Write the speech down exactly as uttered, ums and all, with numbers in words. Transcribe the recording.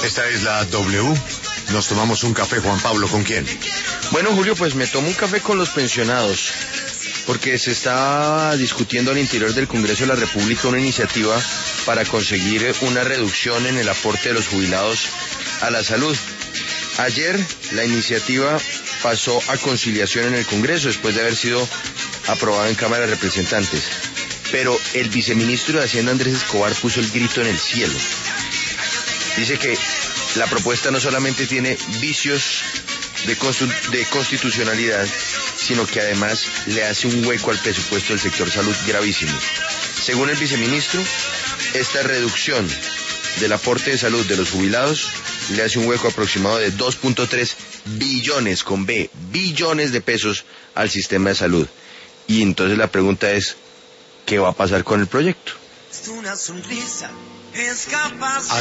Esta es la W. Nos tomamos un café, Juan Pablo, ¿con quién? Bueno, Julio, pues me tomo un café con los pensionados, porque se está discutiendo al interior del Congreso de la República una iniciativa para conseguir una reducción en el aporte de los jubilados a la salud. Ayer la iniciativa pasó a conciliación en el Congreso después de haber sido aprobada en Cámara de Representantes. Pero el viceministro de Hacienda, Andrés Escobar, puso el grito en el cielo. Dice que la propuesta no solamente tiene vicios de, constu- de constitucionalidad, sino que además le hace un hueco al presupuesto del sector salud gravísimo. Según el viceministro, esta reducción del aporte de salud de los jubilados le hace un hueco aproximado de dos punto tres billones, con B, billones de pesos al sistema de salud. Y entonces la pregunta es, ¿qué va a pasar con el proyecto? A